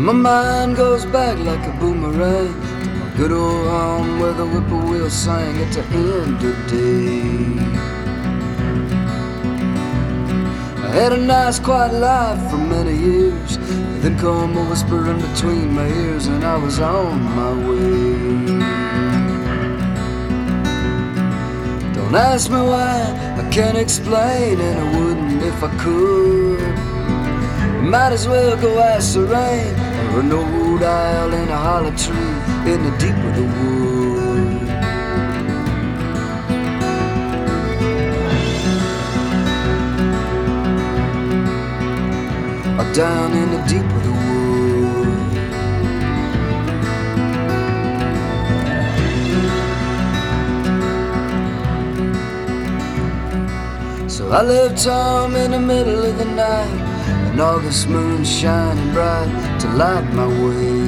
My mind goes back like a boomerang to my good old home where the whippoorwill sang at the end of the day. I had a nice quiet life for many years, then come a whisper in between my ears and I was on my way. Don't ask me why, I can't explain, and I wouldn't if I could. Might as well go ask the rain or an old owl in a hollow tree in the deep of the wood. Or down in the deep of the wood. So I left Tom in the middle of the night, an August moon shining bright to light my way.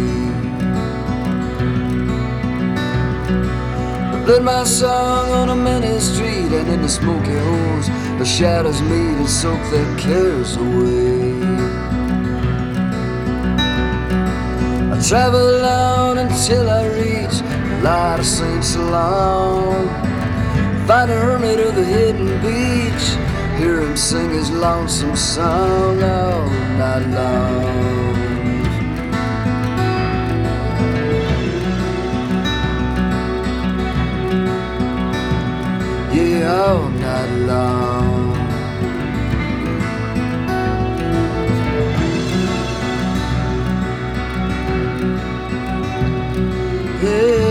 I played my song on a many street, and in the smoky holes the shadows meet and soak their cares away. I travel on until I reach the light of St. Salon, find a hermit of the hidden beach, hear him sing his lonesome song all night long. Yeah, all night long. Yeah.